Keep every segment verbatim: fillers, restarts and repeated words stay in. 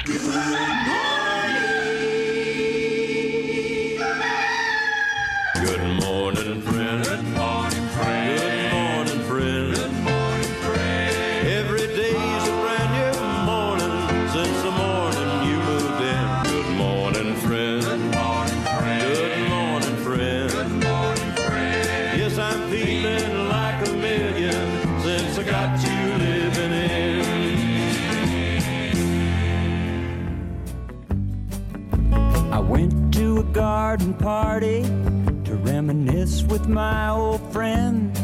Good morning, friend. Good morning, friend. Good morning, friend. Good morning, friend. Every day's a brand new morning since the morning you moved in. Good morning, friend. Good morning, friend. Good morning, friend. Good morning, friend. Yes, I'm feeling like a million since I got you living in. I went to a garden party to reminisce with my old friends,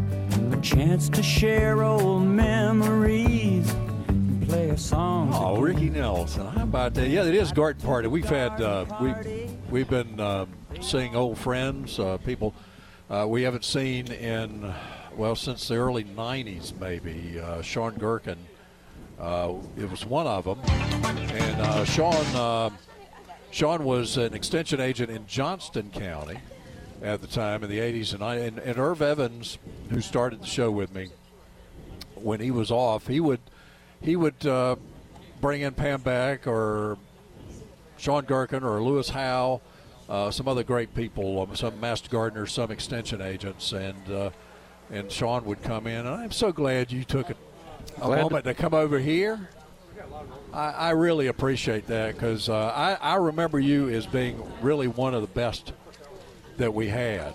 a chance to share old memories and play a song. Oh, together. Ricky Nelson, how about that? Yeah, it is garden party. We've had uh, we we've been uh, seeing old friends, uh, people uh, we haven't seen in well since the early nineties, maybe. Uh, Sean Gherkin, uh, it was one of them, and uh, Sean. Uh, Sean was an extension agent in Johnston County at the time in the eighties, and, I, and, and Irv Evans, who started the show with me, when he was off, he would he would uh, bring in Pam Beck or Sean Gherkin or Lewis Howe, uh, some other great people, um, some master gardeners, some extension agents, and uh, and Sean would come in. And I'm so glad you took a, a moment to come over here. I, I really appreciate that because uh, I, I remember you as being really one of the best that we had.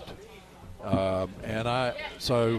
Um, and I, so,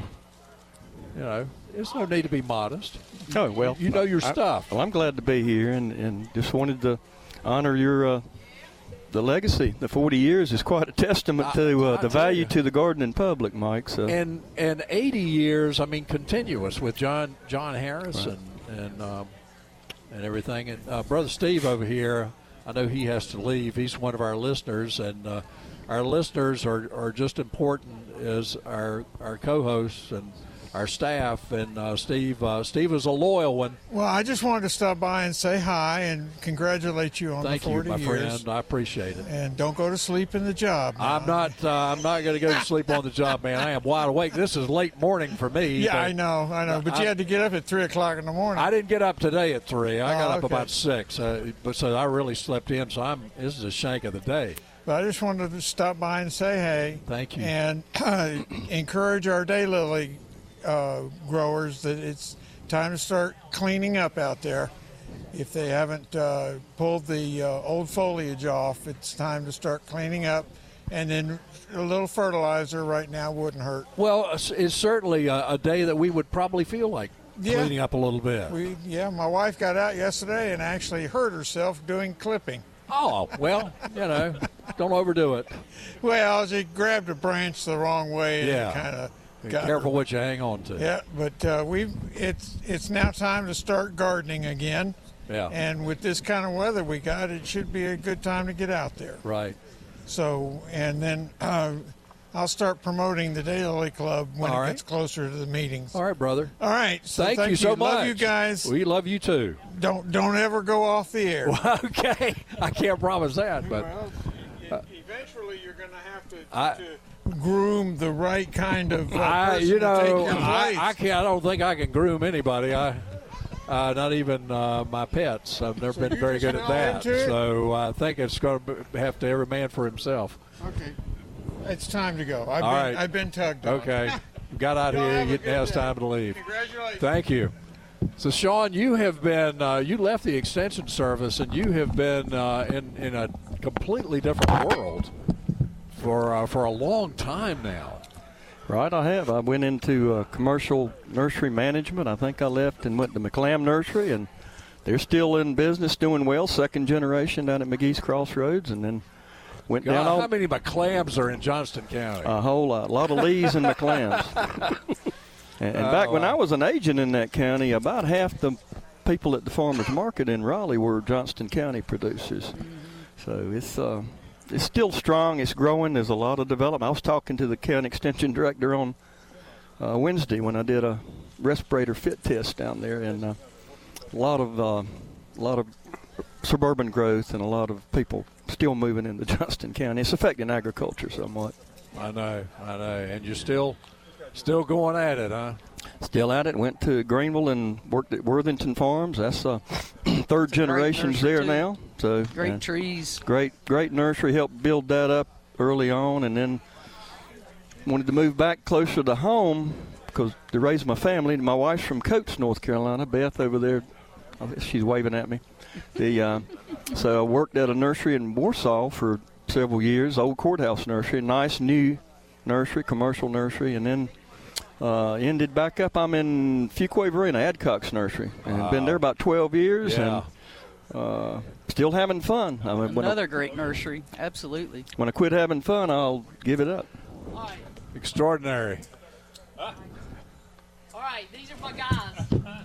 you know, there's no need to be modest. Oh, well. You know your I, stuff. Well, I'm glad to be here and, and just wanted to honor your uh, the legacy. The forty years is quite a testament to uh, the value to the gardening public, Mike. So. And and eighty years, I mean, continuous with John John Harris Right. and, and um, and everything. And uh, Brother Steve over here, I know he has to leave. He's one of our listeners, and uh, our listeners are, are just important as our our co-hosts and our staff. And uh, Steve, uh, Steve is a loyal one. Well, I just wanted to stop by and say hi and congratulate you on Thank the forty you, my years. friend. I appreciate it. And don't go to sleep in the job. now. I'm not. Uh, I'm not going to go to sleep on the job, man. I am wide awake. This is late morning for me. Yeah, but I know, I know. But I, you had to get up at three o'clock in the morning. I didn't get up today at three. I got Oh, up okay. about six. Uh, but so I really slept in. So I'm. This is a shank of the day. But I just wanted to stop by and say hey. Thank you. And uh, encourage our daylily uh, growers that it's time to start cleaning up out there. If they haven't uh, pulled the uh, old foliage off, it's time to start cleaning up. And then a little fertilizer right now wouldn't hurt. Well, it's, it's certainly a, a day that we would probably feel like Yeah. cleaning up a little bit. We, yeah, my wife got out yesterday and actually hurt herself doing clipping. Oh, well, you know, don't overdo it. Well, she grabbed a branch the wrong way and Yeah. kind of Be got careful her. what you hang on to. Yeah, but uh, we it's it's now time to start gardening again. Yeah. And with this kind of weather we got, it should be a good time to get out there. Right. So, and then uh, I'll start promoting the Daylily Club when All it right. gets closer to the meetings. All right, brother. All right. So Thank, you so much. Love you guys. We love you too. Don't don't ever go off the air. Okay. I can't promise that, but Well, eventually you're going to have to, I- to groom the right kind of uh, I, person you to take know, your I, place. I can't. I don't think I can groom anybody. I, uh, not even uh, my pets. I've never So been you're very just good at not that. into it? So I think it's going to have to every man for himself. Okay. It's time to go. I've All been, right. I've been tugged on. Okay. Got out Y'all here. have a You- good Now it's day. time to leave. Congratulations. Thank you. So, Sean, you have been, uh, you left the Extension Service and you have been uh, in, in a completely different world for, uh, for a long time now. Right, I have. I went into uh, commercial nursery management. I think I left and went to McLam Nursery, and they're still in business, doing well. Second generation down at McGee's Crossroads, and then went God, down how all, many McClams are in Johnston County? a whole lot, a lot of Lees and McLams. and and Oh, back when wow. I was an agent in that county, about half the people at the farmers market in Raleigh were Johnston County producers. So it's uh, it's still strong. It's growing. There's a lot of development. I was talking to the county extension director on uh, Wednesday when I did a respirator fit test down there, and uh, a lot of uh, a lot of suburban growth and a lot of people still moving into Johnston County. It's affecting agriculture somewhat. I know, I know. And you're still still going at it, huh? still at it. Went to Greenville and worked at Worthington Farms. That's uh, third generations there too. now. So Great uh, trees. Great, great nursery. Helped build that up early on, and then wanted to move back closer to home because to raise my family. My wife's from Coates, North Carolina. Beth over there, she's waving at me. The uh, so I worked at a nursery in Warsaw for several years, old courthouse nursery, nice new nursery, commercial nursery, and then uh, ended back up. I'm in Fuquay-Varina, Adcock's nursery, and Wow. been there about twelve years, Yeah. and uh, still having fun. I mean, when I- Another great nursery. Absolutely. When I quit having fun, I'll give it up. Extraordinary. All right, these are my guys.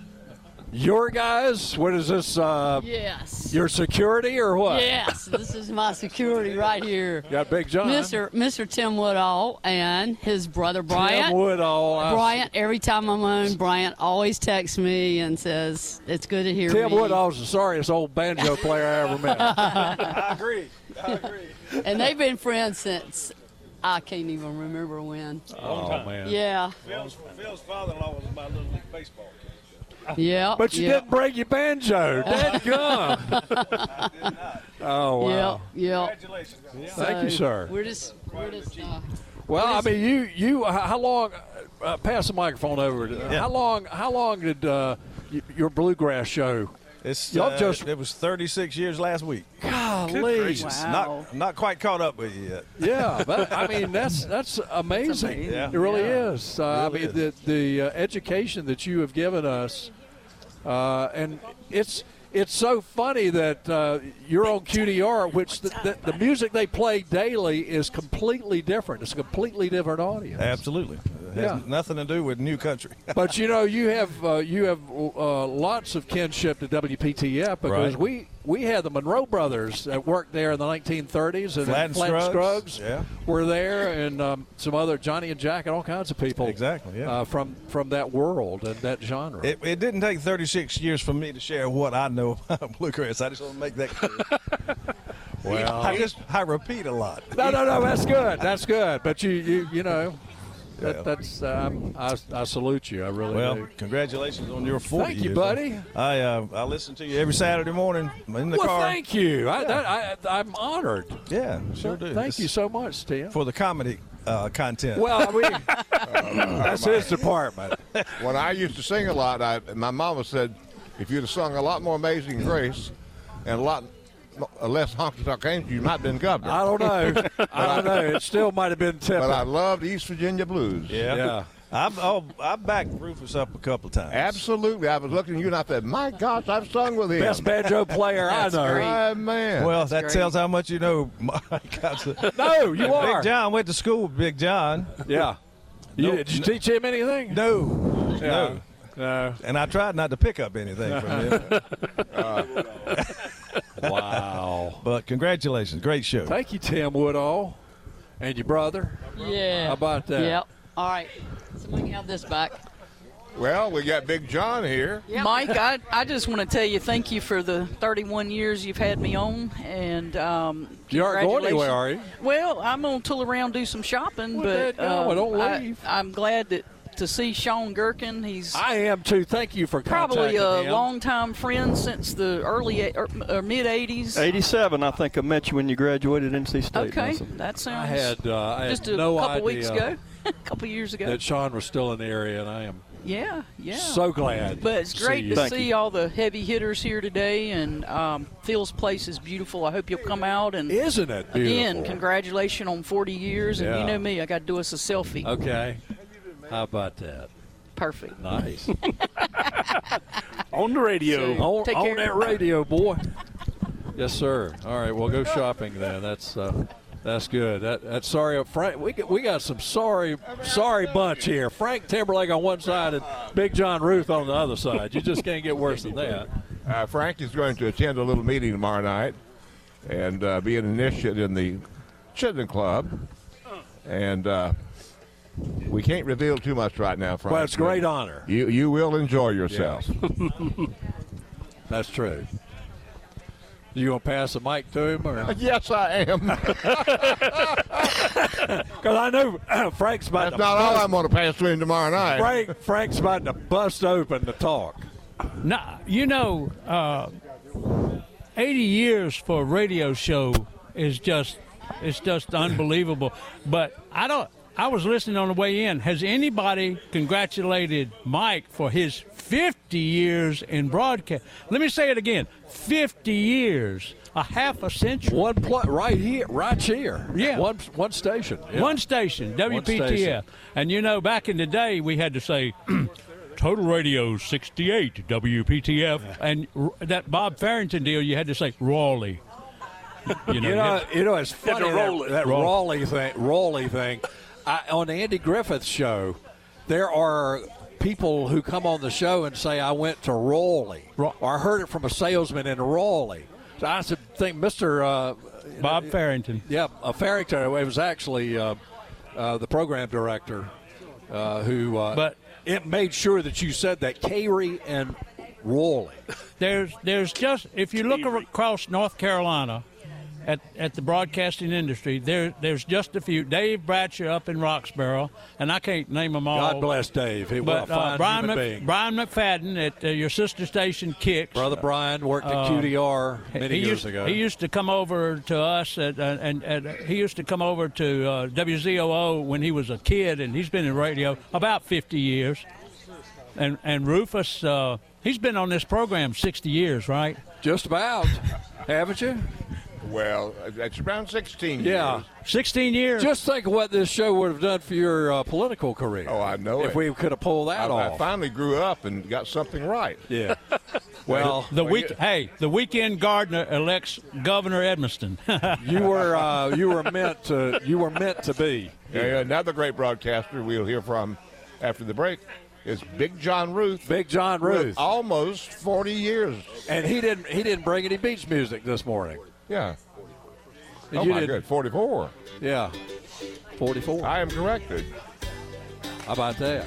Your guys? What is this? Uh, Yes. your security or what? Yes, this is my security right here. Got Big John. Mister Mister Tim Woodall and his brother Bryant. Tim Woodall. I- Bryant, every time I'm on, Bryant always texts me and says, it's good to hear Tim me. Woodall's the sorriest old banjo player I ever met. I agree. I agree. And they've been friends since I can't even remember when. Oh, man. Yeah, Phil's, Phil's father-in-law was my little league baseball coach. yeah. But you yeah. didn't bring your banjo. Dadgum. I did not. Oh, wow. Yeah, yeah. Congratulations. Thank you, So, sir. We're just, we're just, uh, Well, I What is mean, you, you, h- how long? Uh, pass the microphone over. To, Yeah. How long? How long did uh, y- your bluegrass show? It's, Y'all uh, just- it was thirty-six years last week. Golly. Wow. Not not quite caught up with you yet. Yeah, but, I mean that's that's amazing. amazing. Yeah. It really Yeah. is. Uh, Really I mean, is. the the uh, education that you have given us, uh, and it's it's so funny that uh, you're on Q D R, which the, the, the music they play daily is completely different. It's a completely different audience. Absolutely. It has Yeah. nothing to do with new country. But you know, you have uh, you have uh, lots of kinship to W P T F because Right. we we had the Monroe brothers that worked there in the nineteen thirties, and Flat and Flat and Scruggs, Scruggs yeah. were there, and um, some other Johnny and Jack and all kinds of people. Exactly, yeah. Uh, from from that world and that genre. It, it didn't take thirty-six years for me to share what I know about bluegrass. I just want to make that clear. well, I just I repeat a lot. no, no, no, that's good. That's good. But you you you know. That, Yeah. that's um, I, I salute you. I really Well, do. congratulations on your forty Thank you, years. buddy. I uh, I listen to you every Saturday morning in the Well, car. thank you. I, that, I, I'm honored. Yeah, sure do. Thank It's you so much, Tim. for the comedy uh, content. Well, I mean, that's his department. When I used to sing a lot, I, my mama said, if you'd have sung a lot more Amazing Grace and a lot mo- less Honky Tonk Angels, you might have been governor. I don't know. I don't know. It still might have been but I tepid. loved East Virginia blues. yeah, Yeah. I've oh, I've backed Rufus up a couple of times. Absolutely. I was looking at you and I said, my gosh, I've sung with him. Best banjo player I That's know. great. My man. Well, that great. tells how much you know. Mike. No, you are. Big John went to school with Big John. Yeah. You, No, did you no. teach him anything? No, Yeah. no. No. And I tried not to pick up anything from him. Wow. But congratulations, great show. Thank you, Tim Woodall, and your brother. yeah. How about that? Yep. All right. So we can have this back. Well, we got Big John here. Mike, I, I just want to tell you thank you for the thirty-one years you've had me on, and um, You aren't going congratulations. anywhere, are you? Well, I'm gonna tool around, do some shopping, Well, but no, um, don't I, leave. I'm glad that to see Sean Gherkin. He's I am too. Thank you for probably contacting a him. longtime friend since the early eight- or, or mid eighties. eighty-seven, I think I met you when you graduated N C State. Okay, Nelson. that sounds I had uh, I just had a no couple idea weeks ago, a couple years ago. that Sean was still in the area, and I am Yeah, yeah. so glad. But it's to great see to you. Thank see you. all the heavy hitters here today, and um, Phil's place is beautiful. I hope you'll come out. And Isn't it beautiful? again, congratulations on forty years. And Yeah. you know me, I got to do us a selfie. Okay. How about that? Perfect. Nice. On the radio. So- on Take on care. that radio, boy. Yes, sir. All right, we'll go shopping then. That's uh, that's good. That that's sorry, Frank. We got, we got some sorry sorry bunch here. Frank Timberlake on one side and Big John Ruth on the other side. You just can't get worse than that. Uh, Frank is going to attend a little meeting tomorrow night and uh, be an initiate in the Chittenden Club. And uh, we can't reveal too much right now, Frank. Well, it's a great honor. You, you will enjoy yourself. That's true. You gonna pass the mic to him, or Yes, I am. Because I know uh, Frank's about That's to not all bust, I'm going to pass to him tomorrow night. Frank, Frank's about to bust open the talk. Now, you know, uh, eighty years for a radio show is just it's just unbelievable. But I don't. I was listening on the way in. Has anybody congratulated Mike for his fifty years in broadcast? Let me say it again: fifty years, a half a century. One pl- right here, right here. Yeah. One one station. Yeah. One station, W P T F. station. And you know, back in the day, we had to say Total Radio sixty-eight W P T F, and r- that Bob Farrington deal, you had to say Raleigh. You know, You know, you know, it's funny to roll it. that, that Roll. Raleigh thing. Raleigh thing. I, on the Andy Griffith show, there are people who come on the show and say, "I went to Raleigh," Ra- or "I heard it from a salesman in Raleigh." So I should think Mister Uh, Bob Farrington. Yeah, uh, Farrington. It was actually uh, uh, the program director uh, who. Uh, But- it made sure that you said that Cary and Raleigh. There's, there's just if you look across North Carolina, at at the broadcasting industry, there there's just a few. Dave Bratcher up in Roxborough, and I can't name them all. God bless Dave. He was a But fine uh, Brian, human Mc, being. Brian McFadden at uh, your sister station, Kicks. Brother Brian worked at Uh, Q D R many he years used, ago. He used to come over to us, at, uh, and, and he used to come over to uh, W Z O O when he was a kid, and he's been in radio about fifty years. And and Rufus, uh, he's been on this program sixty years, right? Just about, haven't you? Well, that's around sixteen Yeah. years. sixteen years. Just think of what this show would have done for your uh, political career. Oh, I know if it. we could have pulled that I, I off. finally grew up and got something right. Yeah. Well, the week, hey, the weekend gardener elects Governor Edmiston. you were uh, you were meant to you were meant to be. Yeah, another great broadcaster we'll hear from after the break is Big John Ruth. Big John with Ruth, almost forty years. and he didn't he didn't bring any beach music this morning. Yeah. And Oh, you my didn't- good. forty-four. Yeah, forty-four. I am corrected. How about that?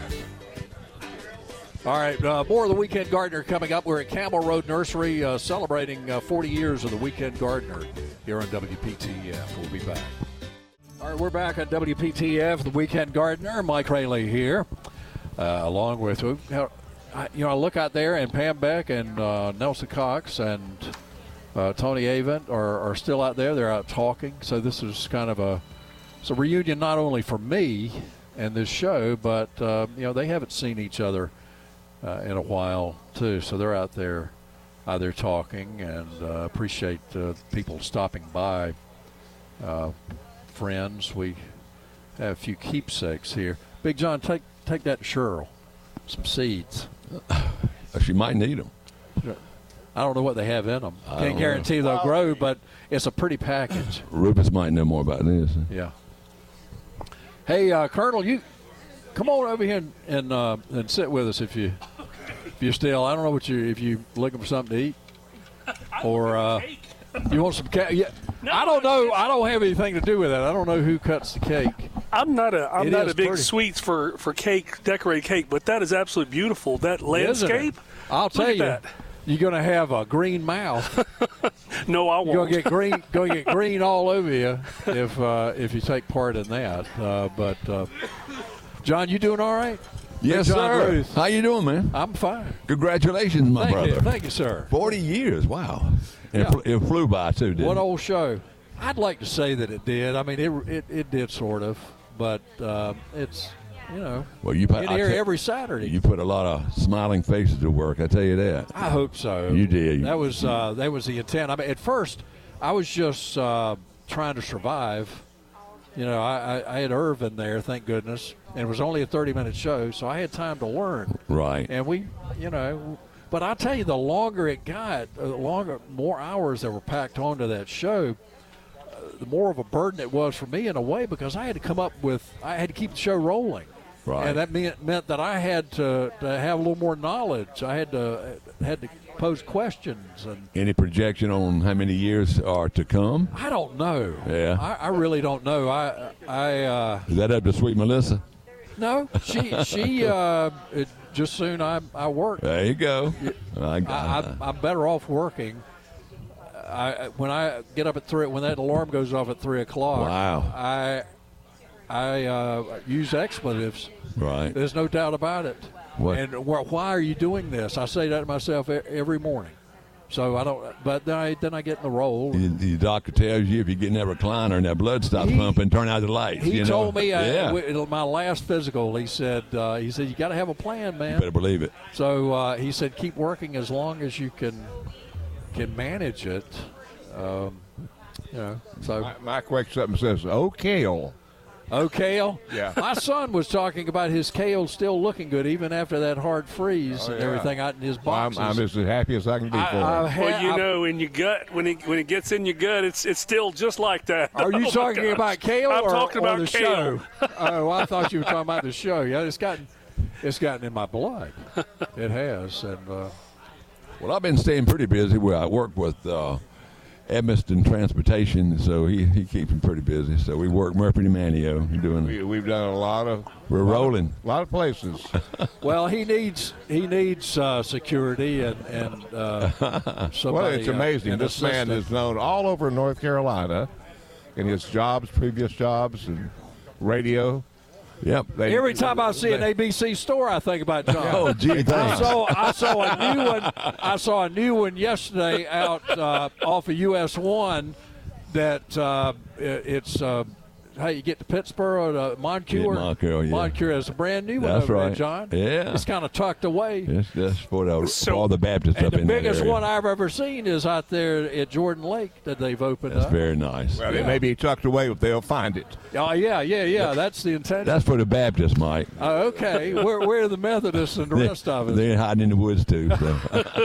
All right, uh, more of the Weekend Gardener coming up. We're at Camel Road Nursery uh, celebrating uh, forty years of the Weekend Gardener here on W P T F. We'll be back. All right, we're back on W P T F, the Weekend Gardener. Mike Rayleigh here, uh, along with, you know, I, you know, I look out there and Pam Beck and uh, Nelson Cox and uh, Tony Avent are, are still out there. They're out talking. So this is kind of a, it's a reunion not only for me and this show, but, uh, you know, they haven't seen each other Uh, in a while too, so they're out there, uh, they're talking, and uh, appreciate uh, people stopping by. Uh, friends, we have a few keepsakes here. Big John, take take that to Cheryl, some seeds. She might need them. I don't know what they have in them. I Can't don't guarantee they'll grow, but it's a pretty package. Rufus might know more about this. Yeah. Hey, uh, Colonel, you come on over here and and, uh, and sit with us if you if you still. I don't know what you if you looking for something to eat or uh, you want some cake. Yeah, I don't know. I don't have anything to do with that. I don't know who cuts the cake. I'm not a I'm It not is a big pretty. sweets for, for cake, decorated cake, but that is absolutely beautiful. That Isn't it? landscape. I'll Look tell at you, that. you're going to have a green mouth. No, I You're won't. going to get green. Going to get green all over you if uh, if you take part in that. Uh, but uh, John, you doing all right? Yes, Big John sir. Ruth. How you doing, man? I'm fine. Congratulations, my Thank brother. you, thank you, sir. Forty years. Wow. And Yeah. it, fl- it flew by too, didn't What it? old show? I'd like to say that it did. I mean, it it, it did sort of, but uh, it's you know Well, you put in I here tell- every Saturday. You put a lot of smiling faces to work. I tell you that. I hope so. You did. That was uh, that was the intent. I mean, at first, I was just uh, trying to survive. You know, I, I, I had Irvin there, thank goodness, and it was only a thirty-minute show, so I had time to learn. Right. And we, you know, but I tell you, the longer it got, uh, the longer, more hours that were packed onto that show, uh, the more of a burden it was for me in a way because I had to come up with, I had to keep the show rolling. Right. And that meant meant that I had to, to have a little more knowledge. I had to had to pose questions, and Any projection on how many years are to come? I don't know. Yeah. I, I really don't know. I I uh, Is that up to Sweet Melissa? no. She she uh, it, just soon I I work. There you go. I, I, I'm, I'm better off working. Uh, I when I get up at three, when that alarm goes off at three o'clock, Wow. I I uh, use expletives. Right. There's no doubt about it. What? And wh- why are you doing this? I say that to myself e- every morning. So I don't. But then I then I get in the role. The, the doctor tells you if you get in that recliner and that blood stops He- pumping, turn out the lights. He you know? told me uh, yeah. w- my last physical. He said uh, he said you got to have a plan, man. You better believe it. So uh, he said keep working as long as you can can manage it. Um, you know. So Mike wakes up and says, "Oh, kale." Oh, kale? Yeah. My son was talking about his kale still looking good even after that hard freeze Oh, and yeah. everything out in his Well, I'm, boxes. I'm as happy as I can be I- for I him. ha- Well, you I- know, in your gut, when it when it gets in your gut, it's it's still just like that. Are you Oh, my talking gosh. about kale I'm or, talking or about the kale. show? Oh, I thought you were talking about the show. Yeah, it's gotten it's gotten in my blood. It has. And uh, Well, I've been staying pretty busy. Where I work with uh, Edmiston Transportation, so he, he keeps me pretty busy. So we work Murphy and Manio doing. We, we've done a lot of. We're lot of- rolling. A lot of places. well, he needs he needs uh, security and and uh, somebody. Well, it's uh, amazing. an This man assistant. is known all over North Carolina in his jobs, previous jobs, and radio. Yep. They- Every time I see an A B C store, I think about John. Oh, gee, I thanks. saw I saw a new one. I saw a new one yesterday out uh, off of U S one. That uh, it, it's uh, how you get to Pittsburgh to Moncure. Yeah, Moncure, yeah. Moncure is a brand new one That's over there, right. John. Yeah. It's kind of tucked away. That's, that's for, the, So- for all the Baptists And up the in biggest that area. one I've ever seen is out there at Jordan Lake that they've opened That's up. very nice. Well, it may be tucked away, but they'll find it. Oh yeah, yeah, yeah. That's the intention. That's for the Baptists, Mike. Oh, okay. Where where are the Methodists and the They- rest of us? They're hiding in the woods too. So.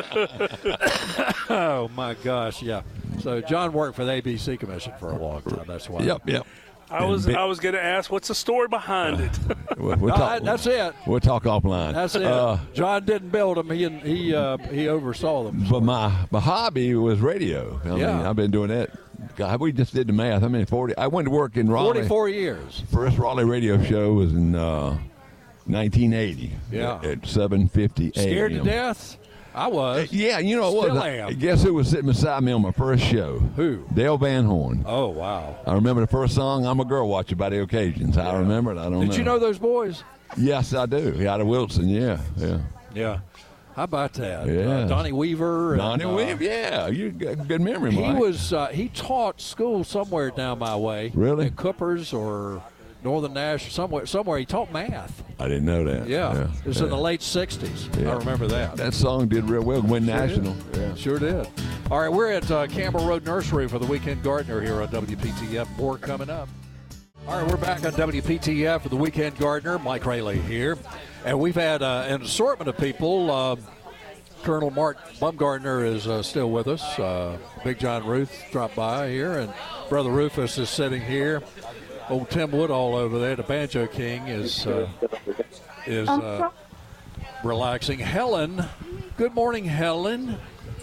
Oh my gosh, yeah. So John worked for the A B C Commission for a long time. That's why. Yep, yep. I was And I was going to ask, what's the story behind it? We'll, we'll No, talk, that- that's it. We'll talk offline. That's it. Uh, John didn't build them. He he uh, he oversaw them. but my my hobby was radio. I Yeah. mean, I've been doing that. God, we just did the math. I mean, forty. I went to work in Raleigh. Forty-four years. First Raleigh radio show was in uh, nineteen eighty. Yeah. At seven fifty a.m. Scared to death? I was. Yeah, you know what? Still I, am. Guess who was sitting beside me on my first show? Who? Dale Van Horn. Oh wow. I remember the first song, "I'm a Girl Watcher" by the Occasions. I remember it. I don't know. Did you know those boys? Yes, I do. Out of Wilson. Yeah, yeah. Yeah. How about that? Yeah. Uh, Donnie Weaver. Donnie and, uh, Weaver. Yeah, you got good memory, He Mike. was. Uh, he taught school somewhere down my way. Really? At Coopers or Northern Nash, somewhere. Somewhere he taught math. I didn't know that. Yeah. It was yeah. in the late sixties. Yeah. I remember that. That song did real well. Went Sure national. did. Yeah. Sure did. All right, we're at uh, Campbell Road Nursery for the Weekend Gardener here on W P T F. More coming up. All right, we're back on W P T F for the Weekend Gardener. Mike Rayleigh here. And we've had uh, an assortment of people. Uh, Colonel Mark Bumgardner is uh, still with us. Uh, Big John Ruth dropped by here, and Brother Rufus is sitting here. Old Tim Woodall over there, the Banjo King, is uh, is uh, relaxing. Helen, good morning, Helen.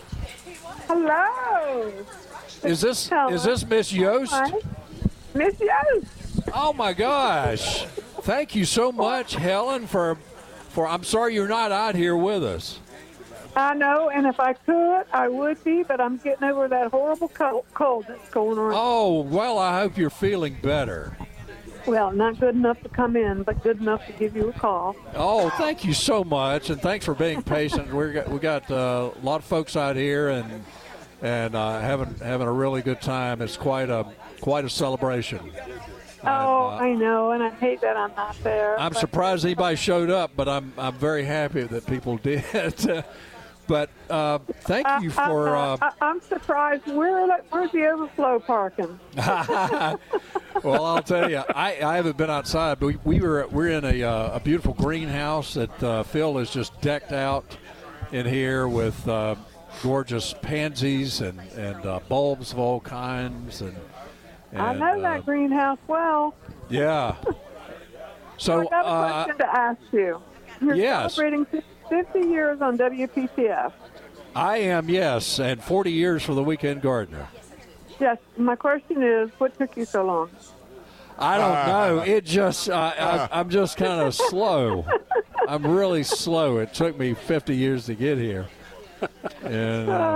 Hello. Is this Hello. is this Miss Yost? Hi. Miss Yost. Oh my gosh! Thank you so much, Helen, for for. I'm sorry you're not out here with us. I know, and if I could, I would be, but I'm getting over that horrible cold, cold that's going on. Oh well, I hope you're feeling better. Well, not good enough to come in, but good enough to give you a call. Oh, thank you so much, and thanks for being patient. We got we got uh, a lot of folks out here, and and uh, having having a really good time. It's quite a quite a celebration. Oh, uh, I know, and I hate that I'm not there. I'm but- surprised anybody showed up, but I'm I'm very happy that people did. But uh, thank you I- I- for. Uh, I, I'm surprised. Where the, where's the overflow parking? well, I'll tell you, I, I haven't been outside, but we, we were we're in a, uh, a beautiful greenhouse that uh, Phil has just decked out in here with uh, gorgeous pansies and and uh, bulbs of all kinds, and, and I know uh, that greenhouse well. yeah. So I got a uh, question to ask you. You're yes. celebrating fifty years on W P T F. I am, yes, and forty years for the Weekend Gardener. Yes, my question is, what took you so long? I don't know. It just, uh, I, I'm just kind of slow. I'm really slow. It took me fifty years to get here. And, uh,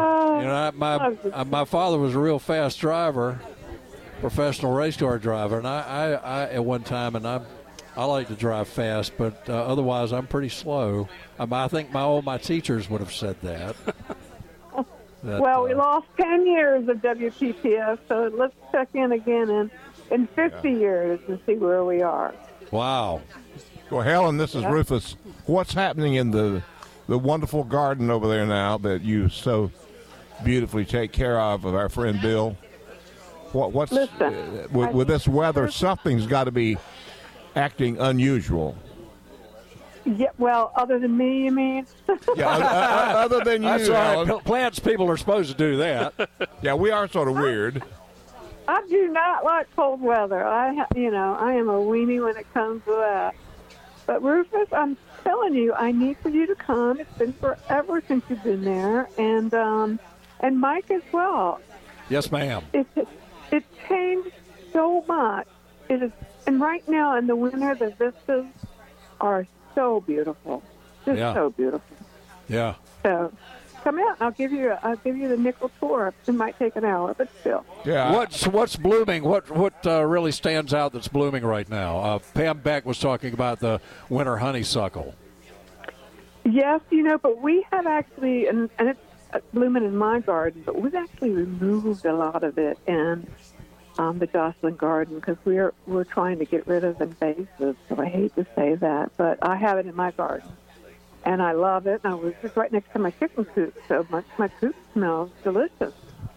You know, I, my uh, my father was a real fast driver, professional race car driver, and I, I, I at one time, and I I like to drive fast, but uh, otherwise I'm pretty slow. Um, I think my all my teachers would have said that. that well, uh, we lost ten years of W P T F, so let's check in again in, in fifty yeah. years and see where we are. Wow. Well, Helen, this is yeah. Rufus. What's happening in the the wonderful garden over there now that you so beautifully take care of, of our friend Bill? What, what's Listen, uh, with, with this weather? Something's got to be acting unusual. Yeah, well, other than me, you mean? yeah, other, other than you. That's right. Plants people are supposed to do that. Yeah, we are sort of weird. I do not like cold weather. I, you know, I am a weenie when it comes to that. But Rufus, I'm telling you, I need for you to come. It's been forever since you've been there, and um, and Mike as well. Yes, ma'am. It it changed so much. It is, and right now in the winter, the vistas are so beautiful, just yeah. so beautiful. Yeah. So come out. I'll give you. I'll give you the nickel tour. It might take an hour, but still. Yeah. What's what's blooming? What what uh, really stands out that's blooming right now? Uh, Pam Beck was talking about the winter honeysuckle. Yes, you know, but we have actually, and, and it's blooming in my garden, but we've actually removed a lot of it in um, the Jocelyn garden because we're we're trying to get rid of invasives. So I hate to say that, but I have it in my garden. And I love it. And I was just right next to my chicken coop, so my, my coop smells delicious.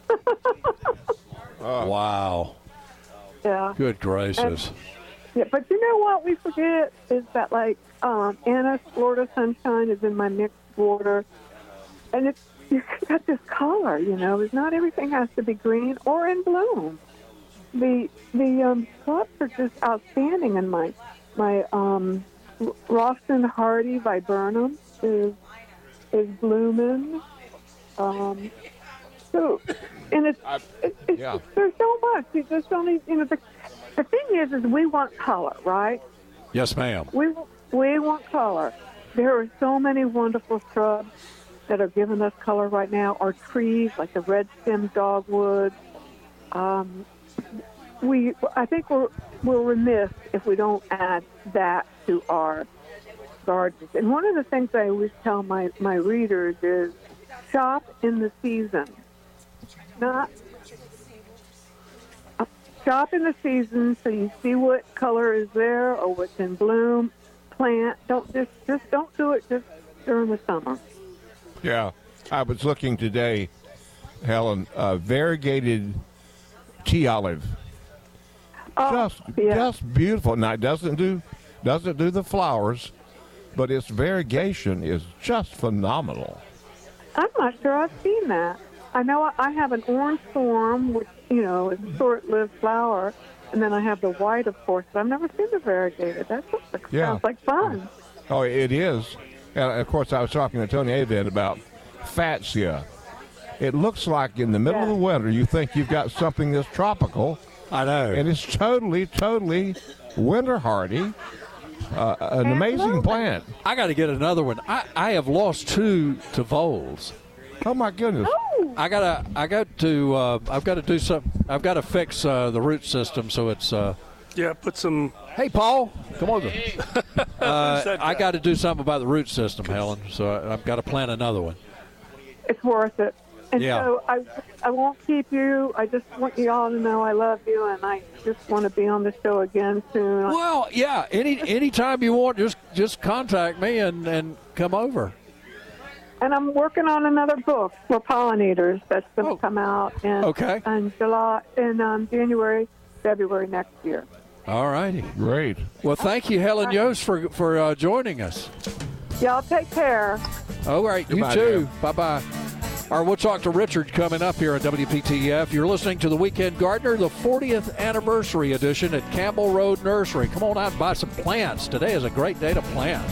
oh. Wow. Yeah. Good gracious. And, yeah, but you know what we forget is that, like, um, Anna's Florida Sunshine is in my mixed border. And it's you've got this color, you know. It's not everything has to be green or in bloom. The the um, shrubs are just outstanding in my, my um, Ralston Hardy viburnum is is blooming. Um, so, and it's, it's, it's yeah. there's so much. You just only you know the the thing is is we want color, right? Yes, ma'am. We we want color. There are so many wonderful shrubs that are giving us color right now. Our trees, like the red stem dogwood. Um, we I think we're we're remiss if we don't add that to our gardens. And one of the things I always tell my, my readers is shop in the season. Not uh, shop in the season so you see what color is there or what's in bloom. Plant. Don't just just don't do it just during the summer. Yeah, I was looking today, Helen. Uh, variegated tea olive. Oh, just, yeah. just beautiful. Now it doesn't do, doesn't do the flowers, but its variegation is just phenomenal. I'm not sure I've seen that. I know I have an orange storm, which you know is a short-lived flower, and then I have the white, of course. But I've never seen the variegated. That yeah. sounds like fun. Oh, it is. And of course, I was talking to Tony Avent about Fatsia. It looks like in the middle yeah. of the winter, you think you've got something that's tropical. I know. And it's totally, totally winter hardy. Uh, an amazing plant. I got to get another one. I, I have lost two to voles. Oh my goodness! Oh. I gotta, I got to, uh, I've got to do some. I've got to fix uh, the root system so it's. Uh, yeah, put some. Hey, Paul, come over. uh, I got to do something about the root system, Helen. So I, I've got to plant another one. It's worth it. And yeah. so I, I won't keep you. I just want you all to know I love you, and I just want to be on the show again soon. Well, yeah. Any anytime you want, just just contact me and, and come over. And I'm working on another book for pollinators that's going to oh. come out in, okay. in July, in um, January, February next year. All righty. Great. Well, thank you, Helen Yost, for for uh, joining us. Y'all take care. All right. Goodbye, you too. Bye bye. All right, we'll talk to Richard coming up here on W P T F. You're listening to The Weekend Gardener, the fortieth anniversary edition at Campbell Road Nursery. Come on out and buy some plants. Today is a great day to plant.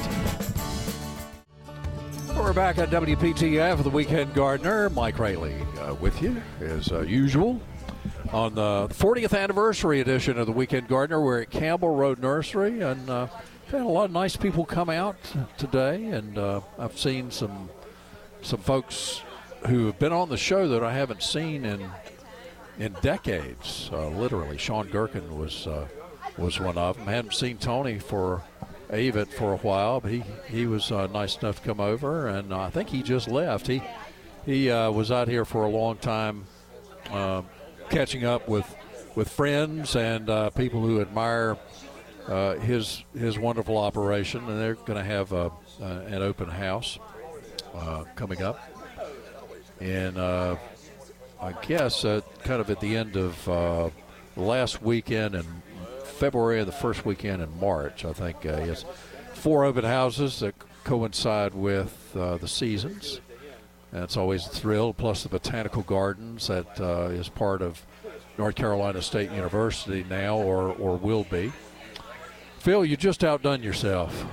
We're back at W P T F, The Weekend Gardener. Mike Rayleigh uh, with you, as uh, usual. On the fortieth anniversary edition of The Weekend Gardener, we're at Campbell Road Nursery, and uh, we've had a lot of nice people come out today, and uh, I've seen some some folks who have been on the show that I haven't seen in in decades. Uh, literally, Sean Gherkin was uh, was one of them. I hadn't seen Tony for Avett for a while, but he he was uh, nice enough to come over, and I think he just left. He he uh, was out here for a long time, uh, catching up with with friends and uh, people who admire uh, his his wonderful operation, and they're going to have a, uh, an open house uh, coming up, and uh, I guess uh, kind of at the end of uh, last weekend in February and the first weekend in March. I think uh, he has four open houses that coincide with uh, the seasons. And it's always a thrill, plus the Botanical Gardens that uh, is part of North Carolina State University now, or, or will be. Phil, you just outdone yourself.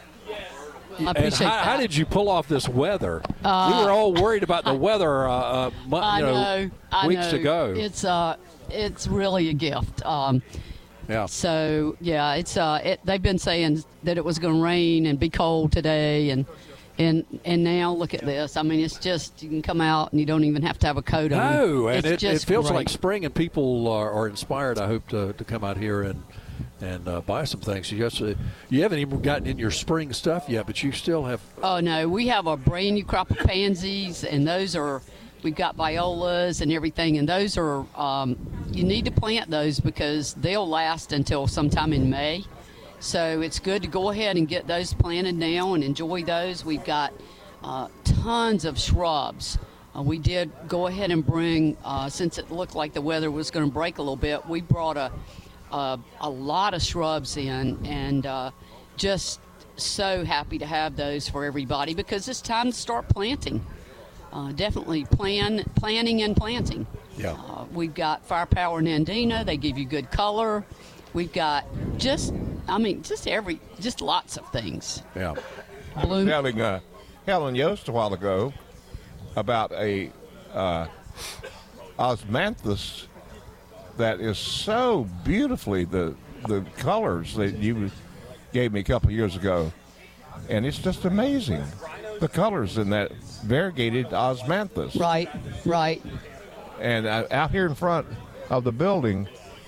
I appreciate and how, that. how did you pull off this weather? Uh, we were all worried about the weather uh, uh, mu- I you know, know, I weeks know. ago. It's uh, it's really a gift. Um, yeah. So yeah, it's uh, it, they've been saying that it was going to rain and be cold today, and and and now look at this. I mean, it's just you can come out and you don't even have to have a coat on. No, and it's it, it just feels great. like spring, and people are, are inspired. I hope to, to come out here and and uh, buy some things. You guys, uh, you haven't even gotten in your spring stuff yet, but you still have. Oh no, we have a brand new crop of pansies, and those are. We've got violas and everything, and those are, um, you need to plant those because they'll last until sometime in May. So it's good to go ahead and get those planted now and enjoy those. We've got uh, tons of shrubs. Uh, we did go ahead and bring, uh, since it looked like the weather was going to break a little bit, we brought a, a, a lot of shrubs in, and uh, just so happy to have those for everybody because it's time to start planting. Uh, definitely plan, planning and planting. Yeah. Uh, we've got Firepower Nandina. They give you good color. We've got just, I mean, just every, just lots of things. Yeah. I was telling uh, Helen Yost a while ago about a uh, osmanthus that is so beautifully the the colors that you gave me a couple of years ago, and it's just amazing. The colors in that variegated osmanthus. Right, right. And uh, out here in front of the building,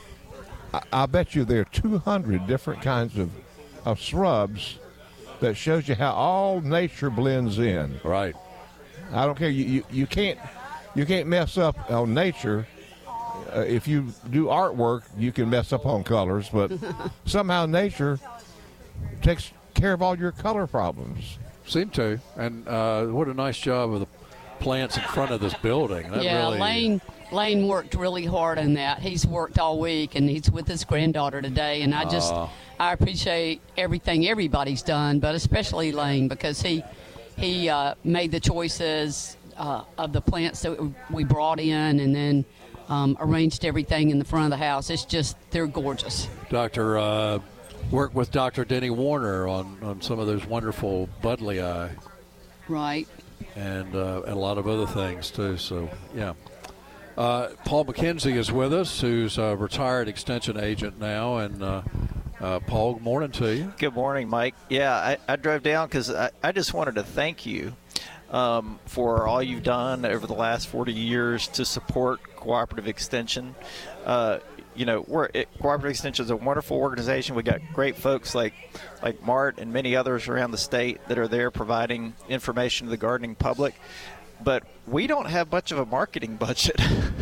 I, I bet you there are two hundred different kinds of, of shrubs that shows you how all nature blends in. Right. I don't care. You, you, you can't you can't mess up on nature. Uh, if you do artwork, you can mess up on colors, but somehow nature takes care of all your color problems. Seem to, and uh, what a nice job of the plants in front of this building. That yeah, really, Lane Lane worked really hard on that. He's worked all week, and he's with his granddaughter today. And I just, Uh. I appreciate everything everybody's done, but especially Lane because he he uh, made the choices uh, of the plants that we brought in, and then um, arranged everything in the front of the house. It's just they're gorgeous. Doctor Uh, worked with Doctor Denny Warner on, on some of those wonderful Budleyi. Right. And, uh, and a lot of other things, too. So, yeah. Uh, Paul McKenzie is with us, who's a retired extension agent now. And, uh, uh, Paul, good morning to you. Good morning, Mike. Yeah, I, I drove down because I, I just wanted to thank you um, for all you've done over the last forty years to support Cooperative Extension. Uh, You know, we're, it, Cooperative Extension is a wonderful organization. We got great folks like like Mart and many others around the state that are there providing information to the gardening public. But we don't have much of a marketing budget.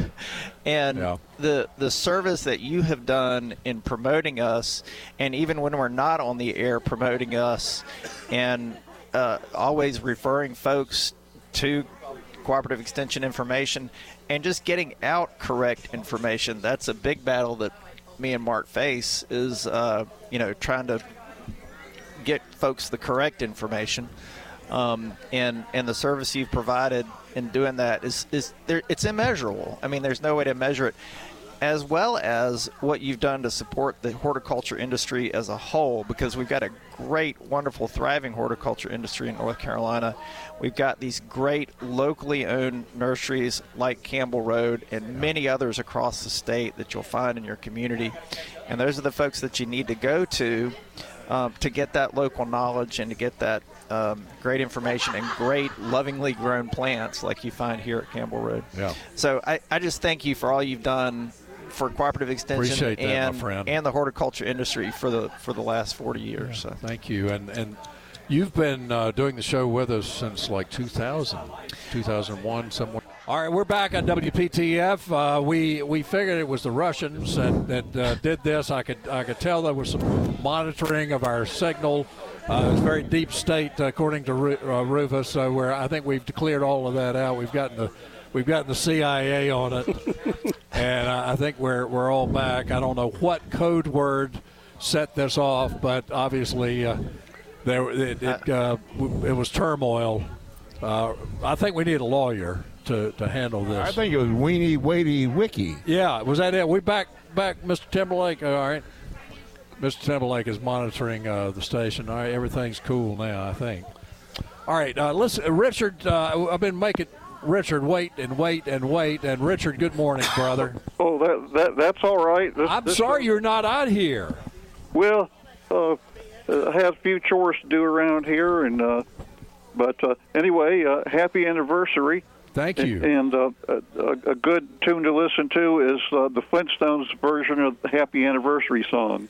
and yeah. the the service that you have done in promoting us, and even when we're not on the air promoting us, and uh, always referring folks to Cooperative Extension information, and just getting out correct information. That's a big battle that me and Mark face is, uh, you know, trying to get folks the correct information. Um, and, and the service you've provided in doing that is, is there, it's immeasurable. I mean, there's no way to measure it, as well as what you've done to support the horticulture industry as a whole, because we've got a great, wonderful, thriving horticulture industry in North Carolina. We've got these great locally owned nurseries like Campbell Road and many others across the state that you'll find in your community. And those are the folks that you need to go to um, to get that local knowledge and to get that um, great information and great lovingly grown plants like you find here at Campbell Road. Yeah. So I, I just thank you for all you've done for Cooperative Extension Appreciate that, and my friend. and the horticulture industry for the for the last forty years. So. Thank you. And and you've been uh, doing the show with us since like two thousand, two thousand one, somewhere. All right, we're back on W P T F. Uh, we we figured it was the Russians that, that uh, did this. I could I could tell there was some monitoring of our signal. Uh, it was very deep state, according to Ru- uh, Rufus. Uh, where I think we've cleared all of that out. We've gotten the we've gotten the C I A on it, and uh, I think we're we're all back. I don't know what code word set this off, but obviously uh, there it it, uh, it was turmoil. Uh, I think we need a lawyer to, to handle this. I think it was Weenie Wadey Wiki. Yeah, was that it? We back back Mister Timberlake. All right, Mister Timberlake is monitoring uh, the station. All right, everything's cool now, I think. All right, uh, listen, Richard. Uh, I've been making Richard wait and wait and wait. And Richard, good morning, brother. Oh, that that that's all right. This, I'm this sorry you're not out here. Well, uh, I have a few chores to do around here, and uh, but uh, anyway, uh, happy anniversary. Thank you. And, and uh, a, a good tune to listen to is uh, the Flintstones version of the Happy Anniversary song.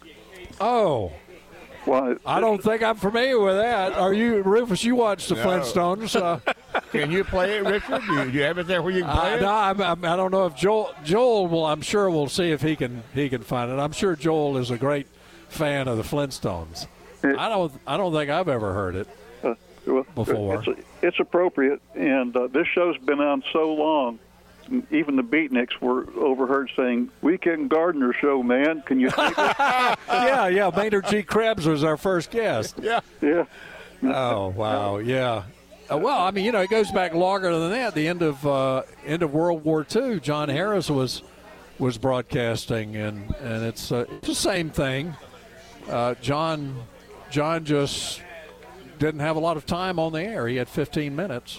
Oh. Well, I don't think I'm familiar with that. Are you, Rufus? You watched the No. Flintstones. Uh, Can you play it, Richard? Do you, do you have it there where you can play uh, it? no, I'm, I'm, I don't know if Joel. Joel will. I'm sure we'll see if he can. He can find it. I'm sure Joel is a great fan of the Flintstones. I don't. I don't think I've ever heard it uh, well, before. It's, it's appropriate, and uh, this show's been on so long. Even the Beatniks were overheard saying, "Weekend Gardener Show, man. Can you take it?" yeah, yeah. Maynard G. Krebs was our first guest. Yeah. Yeah. Oh wow, yeah. Uh, well, I mean, you know, it goes back longer than that. The end of uh, end of World War Two, John Harris was was broadcasting, and and it's uh, it's the same thing. Uh, John John just didn't have a lot of time on the air. He had fifteen minutes,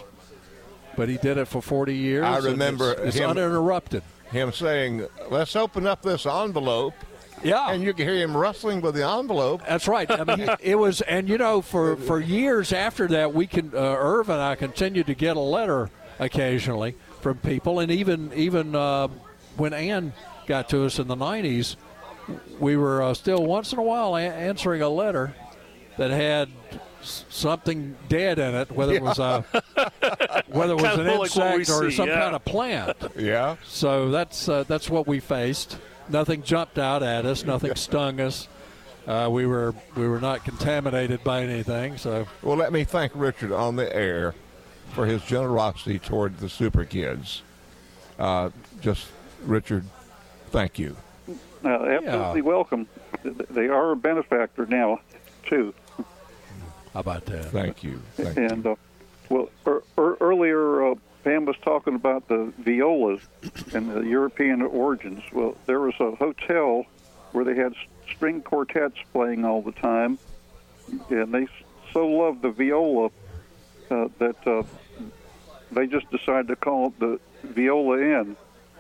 but he did it for forty years. I and remember it's, it's him, uninterrupted. Him saying, "Let's open up this envelope." Yeah, and you can hear him rustling with the envelope. That's right. I mean, it was, and you know, for, for years after that, we can uh, Irv and I continued to get a letter occasionally from people, and even even uh, when Ann got to us in the nineties, we were uh, still once in a while a- answering a letter that had s- something dead in it, whether it was a whether it was Kind an of like what we insect or see, some yeah. kind of plant. Yeah. So that's uh, that's what we faced. Nothing jumped out at us. Nothing stung us. Uh, we were we were not contaminated by anything. So well, let me thank Richard on the air for his generosity toward the Super Kids. Uh, just Richard, thank you. Uh, absolutely welcome. They are a benefactor now, too. How about that? Thank you. Thank and uh, well, er, er, earlier uh, Pam was talking about the violas and the European origins. Well, there was a hotel where they had string quartets playing all the time, and they so loved the viola uh, that uh, they just decided to call it the Viola Inn.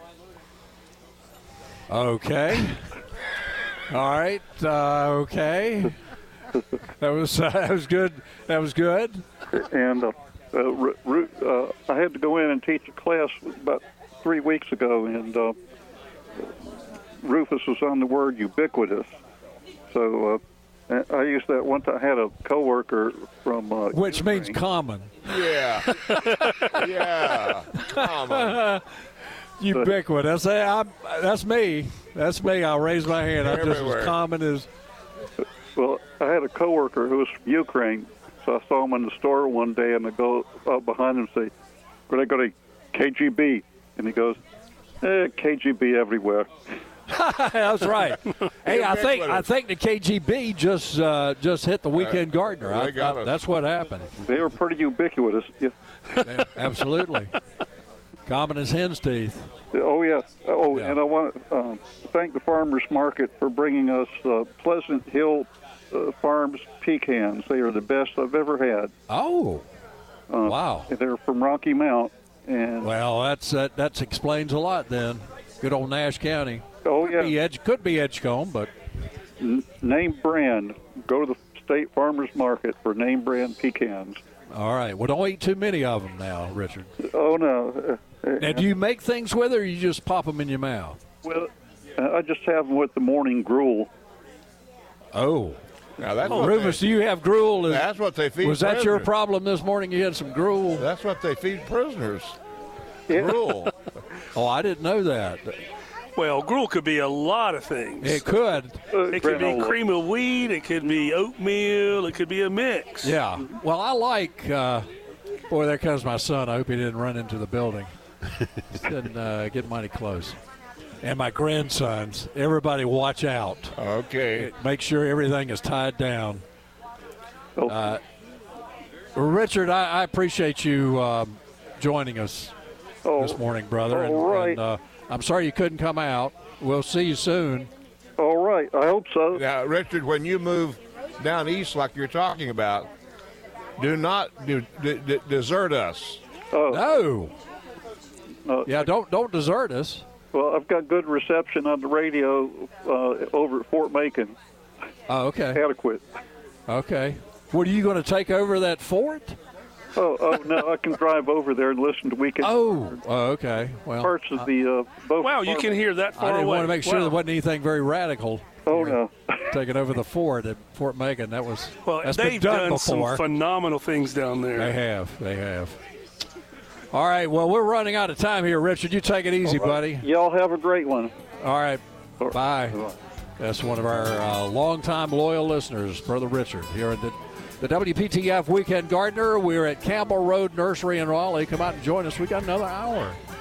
Okay. All right. Uh, okay. That was uh, that was good. That was good. And uh, uh, Ru- Ru- uh, I had to go in and teach a class about three weeks ago, and uh, Rufus was on the word ubiquitous. So uh, I used that one time. I had a coworker from uh, Which means common. Yeah. yeah. Common. Ubiquitous. Hey, I'm, that's me. That's me. I'll raise my hand. I'm just Everywhere. as common as. Well, I had a coworker who was from Ukraine, so I saw him in the store one day, and I go up behind him and say, "Could I go to K G B?" And he goes, eh, "K G B everywhere." That's right. Hey, I think I think the K G B just uh, just hit the Weekend Gardener. I, they got I- us. that's what happened. They were pretty ubiquitous. Yeah. Yeah, absolutely. Common as hen's teeth. Oh, yeah. Oh, and I want to um, thank the Farmers Market for bringing us uh, Pleasant Hill uh, Farms pecans. They are the best I've ever had. Oh, uh, wow. They're from Rocky Mount. And Well, that's that. That explains a lot. Then, good old Nash County. Oh, yeah. Could be, Edge, could be Edgecombe, but N- name brand. Go to the State Farmers Market for name brand pecans. All right. Well, don't eat too many of them now, Richard. Oh, no. Now, do you make things with it, or you just pop them in your mouth? Well, I just have them with the morning gruel. Oh. Now that's Oh, what Rufus, they, do you have gruel? That's what they feed Was that your prisoners. problem this morning? You had some gruel? That's what they feed prisoners. Yeah. Gruel. Oh, I didn't know that. Well, gruel could be a lot of things. It could. It could be granola. cream of wheat. It could be oatmeal. It could be a mix. Yeah. Well, I like. Uh, boy, there comes my son. I hope he didn't run into the building. He didn't uh, get mighty close. And my grandsons. Everybody, watch out. Okay. Make sure everything is tied down. Uh, Richard, I, I appreciate you um, joining us Oh, this morning, brother. And, all right. and, uh, I'm sorry you couldn't come out. We'll see you soon. All right. I hope so. Now, Richard, when you move down east like you're talking about, do not do, d- d- desert us. Oh. No. Yeah, don't don't desert us. Well, I've got good reception on the radio uh, over at Fort Macon. Oh, okay. Adequate. Okay. What, are you going to take over that fort? Oh, oh no! I can drive over there and listen to weekend. Oh, oh okay. Well, parts of the uh, both. Wow, you can hear that far I didn't away. want to make sure Wow. there wasn't anything very radical. Oh no! Taking over the fort at Fort Macon. That was Well, that's they've been done, done before. some phenomenal things down there. They have. They have. All right. Well, we're running out of time here, Richard. You take it easy, All right. buddy. Y'all have a great one. All right. All right. Bye. Bye. That's one of our uh, longtime loyal listeners, Brother Richard, here at the, the W P T F Weekend Gardener. We're at Campbell Road Nursery in Raleigh. Come out and join us. We got another hour.